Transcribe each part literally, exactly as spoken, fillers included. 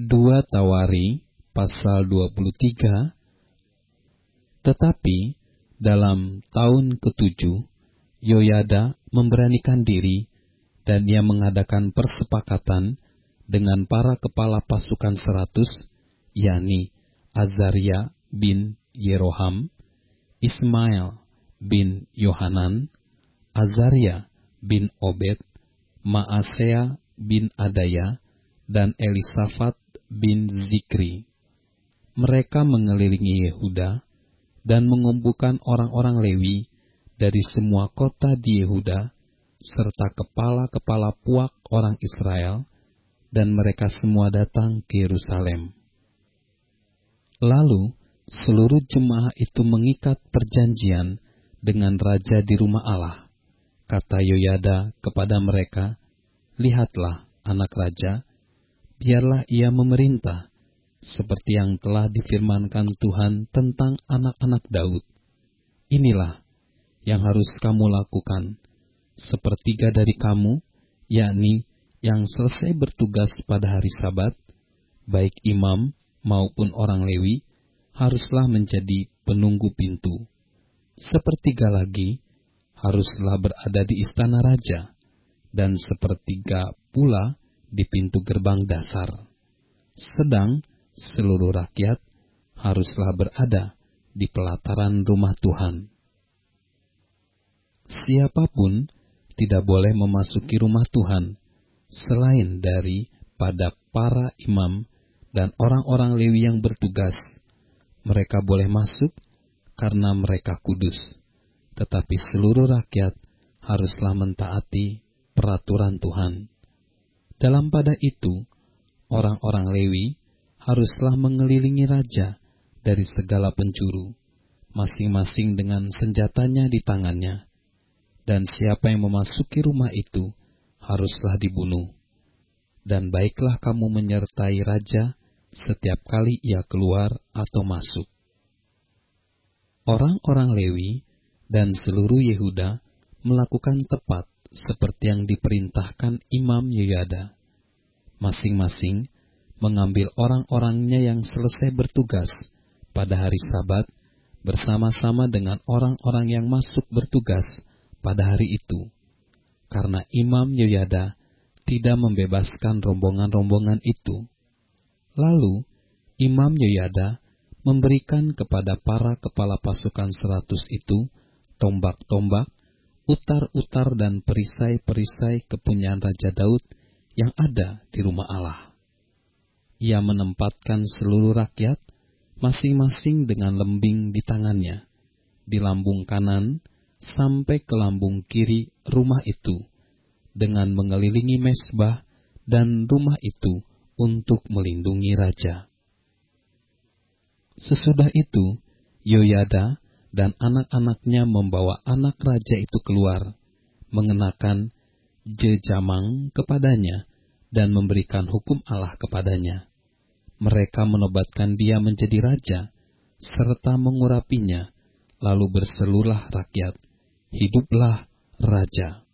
dua Tawari pasal dua puluh tiga. Tetapi dalam tahun ketujuh, Yoyada memberanikan diri dan ia mengadakan persepakatan dengan para kepala pasukan seratus, yakni Azaria bin Yeroham, Ismail bin Yohanan, Azaria bin Obed, Maasea bin Adaya, dan Elisafat bin Zikri. Mereka mengelilingi Yehuda dan mengumpulkan orang-orang Lewi dari semua kota di Yehuda, serta kepala-kepala puak orang Israel, dan mereka semua datang ke Yerusalem. Lalu seluruh jemaah itu mengikat perjanjian dengan raja di rumah Allah. Kata Yoyada kepada mereka, "Lihatlah, anak raja, biarlah ia memerintah, seperti yang telah difirmankan Tuhan tentang anak-anak Daud. Inilah yang harus kamu lakukan. Sepertiga dari kamu, yakni yang selesai bertugas pada hari Sabat, baik imam maupun orang Lewi, haruslah menjadi penunggu pintu. Sepertiga lagi haruslah berada di istana raja, dan sepertiga pula di pintu gerbang dasar. Sedang seluruh rakyat haruslah berada di pelataran rumah Tuhan. Siapapun tidak boleh memasuki rumah Tuhan selain daripada para imam dan orang-orang Lewi yang bertugas. Mereka boleh masuk karena mereka kudus, tetapi seluruh rakyat haruslah mentaati peraturan Tuhan. Dalam pada itu, orang-orang Lewi haruslah mengelilingi raja dari segala penjuru, masing-masing dengan senjatanya di tangannya, dan siapa yang memasuki rumah itu haruslah dibunuh. Dan baiklah kamu menyertai raja setiap kali ia keluar atau masuk." Orang-orang Lewi dan seluruh Yehuda melakukan tepat seperti yang diperintahkan Imam Yoyada. Masing-masing mengambil orang-orangnya yang selesai bertugas pada hari Sabat bersama-sama dengan orang-orang yang masuk bertugas pada hari itu, karena Imam Yoyada tidak membebaskan rombongan-rombongan itu. Lalu Imam Yoyada memberikan kepada para kepala pasukan seratus itu tombak-tombak, utar-utar dan perisai-perisai kepunyaan Raja Daud yang ada di rumah Allah. Ia menempatkan seluruh rakyat masing-masing dengan lembing di tangannya, di lambung kanan sampai ke lambung kiri rumah itu, dengan mengelilingi mezbah dan rumah itu untuk melindungi raja. Sesudah itu, Yoyada dan anak-anaknya membawa anak raja itu keluar, mengenakan jejamang kepadanya, dan memberikan hukum Allah kepadanya. Mereka menobatkan dia menjadi raja, serta mengurapinya, lalu berseluruh rakyat, "Hiduplah raja."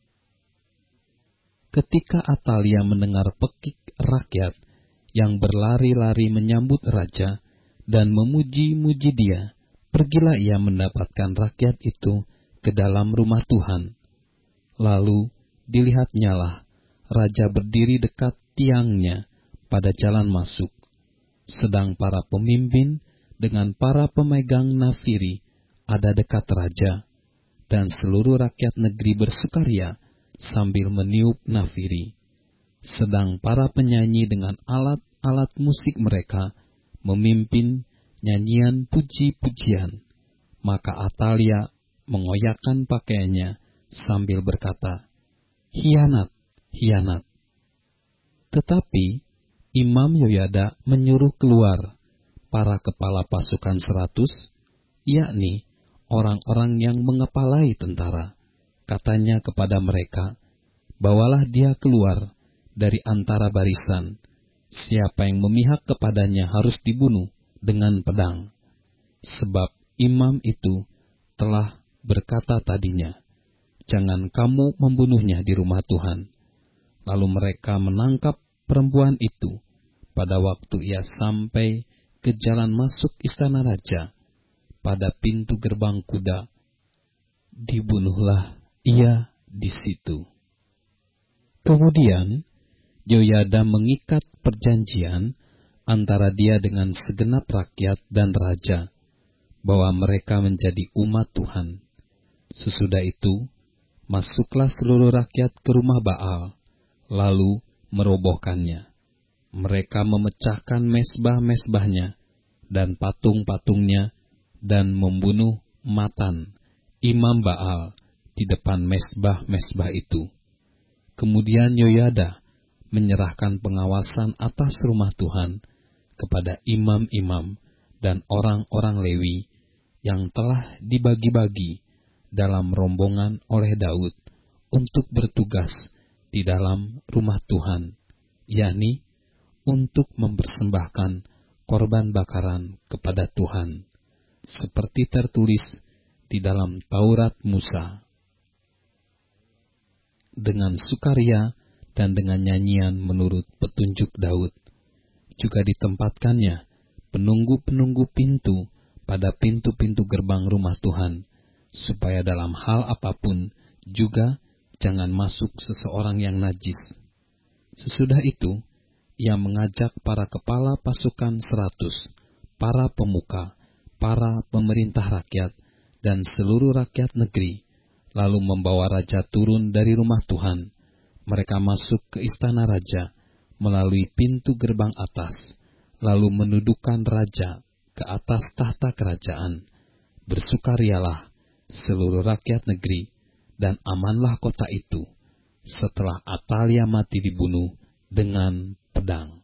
Ketika Atalia mendengar pekik rakyat yang berlari-lari menyambut raja dan memuji-muji dia, pergilah ia mendapatkan rakyat itu ke dalam rumah Tuhan. Lalu dilihatnyalah raja berdiri dekat tiangnya pada jalan masuk, sedang para pemimpin dengan para pemegang nafiri ada dekat raja, dan seluruh rakyat negeri bersukaria sambil meniup nafiri, sedang para penyanyi dengan alat-alat musik mereka memimpin nyanyian puji-pujian. Maka Atalia mengoyakkan pakaiannya sambil berkata, "Hianat, hianat." Tetapi Imam Yoyada menyuruh keluar para kepala pasukan seratus, yakni orang-orang yang mengepalai tentara. Katanya kepada mereka, "Bawalah dia keluar dari antara barisan. Siapa yang memihak kepadanya harus dibunuh dengan pedang. Sebab imam itu telah berkata tadinya, 'Jangan kamu membunuhnya di rumah Tuhan.'" Lalu mereka menangkap perempuan itu, pada waktu ia sampai ke jalan masuk istana raja, pada pintu gerbang kuda, dibunuhlah ia di situ. Kemudian Yehoyada mengikat perjanjian antara dia dengan segenap rakyat dan raja, bahwa mereka menjadi umat Tuhan. Sesudah itu, masuklah seluruh rakyat ke rumah Baal, lalu merobohkannya. Mereka memecahkan mesbah-mesbahnya dan patung-patungnya, dan membunuh Matan, imam Baal, di depan mesbah-mesbah itu. Kemudian Yehoyada menyerahkan pengawasan atas rumah Tuhan kepada imam-imam dan orang-orang Lewi yang telah dibagi-bagi dalam rombongan oleh Daud untuk bertugas di dalam rumah Tuhan, yakni untuk mempersembahkan korban bakaran kepada Tuhan, seperti tertulis di dalam Taurat Musa. Dengan sukaria dan dengan nyanyian menurut petunjuk Daud, juga ditempatkannya penunggu-penunggu pintu pada pintu-pintu gerbang rumah Tuhan, supaya dalam hal apapun juga jangan masuk seseorang yang najis. Sesudah itu, ia mengajak para kepala pasukan seratus, para pemuka, para pemerintah rakyat, dan seluruh rakyat negeri, lalu membawa raja turun dari rumah Tuhan. Mereka masuk ke istana raja melalui pintu gerbang atas, lalu menudukkan raja ke atas tahta kerajaan. Bersukarialah seluruh rakyat negeri, dan amanlah kota itu, setelah Atalia mati dibunuh dengan pedang.